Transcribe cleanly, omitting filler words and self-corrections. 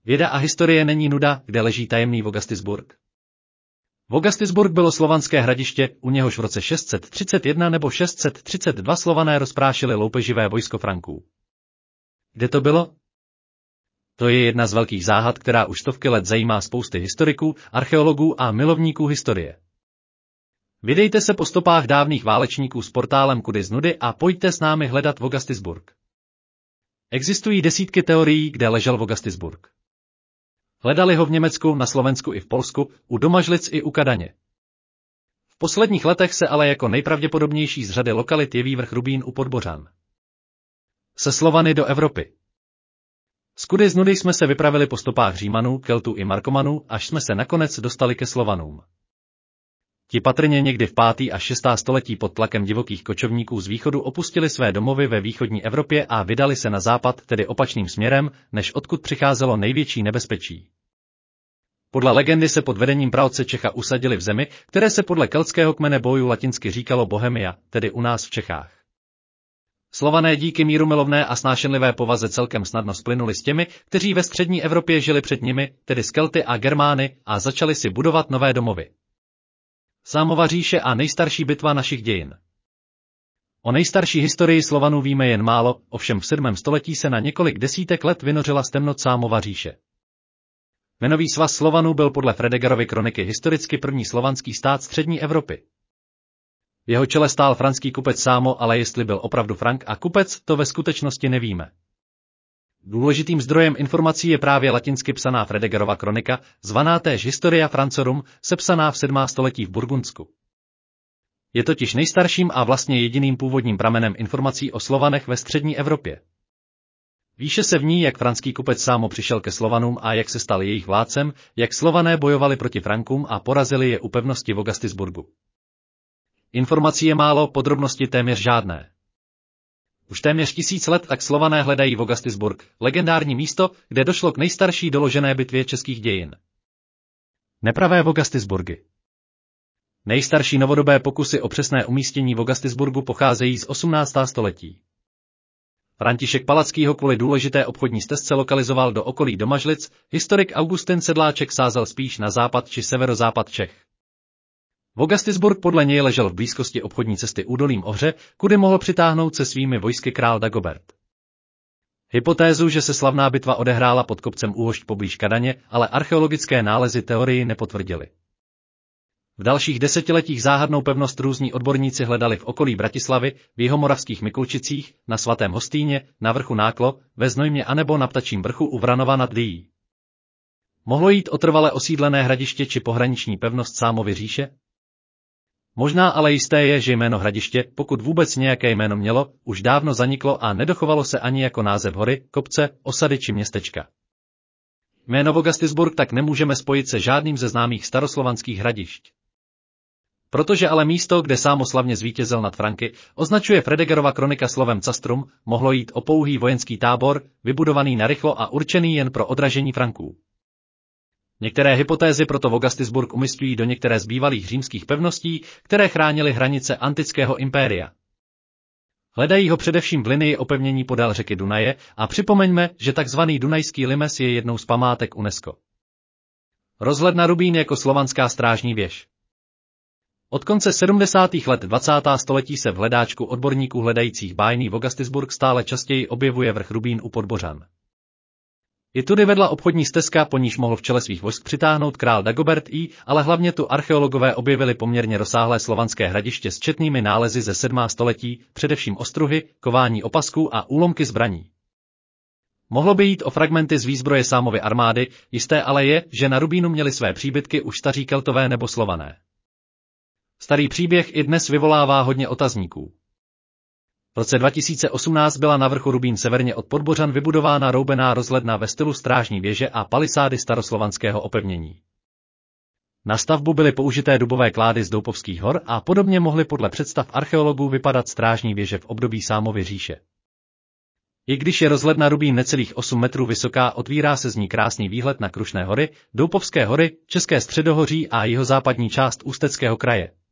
Věda a historie není nuda, kde leží tajemný Vogastisburg. Vogastisburg bylo slovanské hradiště, u něhož v roce 631 nebo 632 Slované rozprášili loupeživé vojsko Franků. Kde to bylo? To je jedna z velkých záhad, která už stovky let zajímá spousty historiků, archeologů a milovníků historie. Vydejte se po stopách dávných válečníků s portálem Kudy z nudy a pojďte s námi hledat Vogastisburg. Existují desítky teorií, kde ležel Vogastisburg. Hledali ho v Německu, na Slovensku i v Polsku, u Domažlic i u Kadaně. V posledních letech se ale jako nejpravděpodobnější z řady lokalit jeví vrch Rubín u Podbořan. Se Slovany do Evropy. Z Kudy z nudy jsme se vypravili po stopách Římanů, Keltů i Markomanů, až jsme se nakonec dostali ke Slovanům. Ti patrně někdy v 5. až 6. století pod tlakem divokých kočovníků z východu opustili své domovy ve východní Evropě a vydali se na západ, tedy opačným směrem, než odkud přicházelo největší nebezpečí. Podle legendy se pod vedením praotce Čecha usadili v zemi, které se podle keltského kmene bojů latinsky říkalo Bohemia, tedy u nás v Čechách. Slované díky mírumilovné a snášenlivé povaze celkem snadno splynuli s těmi, kteří ve střední Evropě žili před nimi, tedy s Kelty a Germány, a začali si budovat nové domovy. Sámova říše a nejstarší bitva našich dějin. O nejstarší historii Slovanů víme jen málo, ovšem v 7. století se na několik desítek let vynořila z temnot Sámova říše. Jmenový svaz Slovanů byl podle Fredegarovy kroniky historicky první slovanský stát střední Evropy. V jeho čele stál franský kupec Sámo, ale jestli byl opravdu Frank a kupec, to ve skutečnosti nevíme. Důležitým zdrojem informací je právě latinsky psaná Fredegarova kronika, zvaná též Historia Francorum, sepsaná v 7. století v Burgundsku. Je totiž nejstarším a vlastně jediným původním pramenem informací o Slovanech ve střední Evropě. Píše se v ní, jak franský kupec Sámo přišel ke Slovanům a jak se stal jejich vládcem, jak Slované bojovali proti Frankům a porazili je u pevnosti Vogastisburgu. Informací je málo, podrobnosti téměř žádné. Už téměř 1000 let tak Slované hledají Vogastisburg, legendární místo, kde došlo k nejstarší doložené bitvě českých dějin. Nepravé Vogastisburgy. Nejstarší novodobé pokusy o přesné umístění Vogastisburgu pocházejí z 18. století. František Palacký ho kvůli důležité obchodní stezce lokalizoval do okolí Domažlic, historik Augustin Sedláček sázel spíš na západ či severozápad Čech. Vogastisburg podle něj ležel v blízkosti obchodní cesty údolím Ohře, kudy mohl přitáhnout se svými vojsky král Dagobert. Hypotézu, že se slavná bitva odehrála pod kopcem Úhošť poblíž Kadaně, ale archeologické nálezy teorii nepotvrdily. V dalších desetiletích záhadnou pevnost různí odborníci hledali v okolí Bratislavy, v jihomoravských Mikulčicích, na Svatém Hostýně, na vrchu Náklo, ve Znojmě anebo na Ptačím vrchu u Vranova nad Dyjí. Mohlo jít o trvale osídlené hradiště či pohraniční pevnost Sámovy říše? Možná ale jisté je, že jméno hradiště, pokud vůbec nějaké jméno mělo, už dávno zaniklo a nedochovalo se ani jako název hory, kopce, osady či městečka. Jméno Vogastisburg tak nemůžeme spojit se žádným ze známých staroslovanských hradišť. Protože ale místo, kde Sámo slavně zvítězil nad Franky, označuje Fredegarova kronika slovem castrum, mohlo jít o pouhý vojenský tábor, vybudovaný narychlo a určený jen pro odražení Franků. Některé hypotézy proto Vogastisburg umisťují do některé z bývalých římských pevností, které chránily hranice antického impéria. Hledají ho především v linii opevnění podél řeky Dunaje a připomeňme, že tzv. Dunajský limes je jednou z památek UNESCO. Rozhled na Rubín jako slovanská strážní věž. Od konce 70. let 20. století se v hledáčku odborníků hledajících bájný Vogastisburg stále častěji objevuje vrch Rubín u Podbořan. I tudy vedla obchodní stezka, po níž mohl v čele svých vojsk přitáhnout král Dagobert I, ale hlavně tu archeologové objevili poměrně rozsáhlé slovanské hradiště s četnými nálezy ze 7. století, především ostruhy, kování opasků a úlomky zbraní. Mohlo by jít o fragmenty z výzbroje Sámovy armády, jisté ale je, že na Rubínu měli své příbytky už staří Keltové nebo Slované. Starý příběh i dnes vyvolává hodně otazníků. V roce 2018 byla na vrchu Rubín severně od Podbořan vybudována roubená rozhledna ve stylu strážní věže a palisády staroslovanského opevnění. Na stavbu byly použité dubové klády z Doupovských hor a podobně mohly podle představ archeologů vypadat strážní věže v období Sámovy říše. I když je rozhledna Rubín necelých 8 metrů vysoká, otvírá se z ní krásný výhled na Krušné hory, Doupovské hory, České středohoří a jihozápadní část Ústeckého kraje.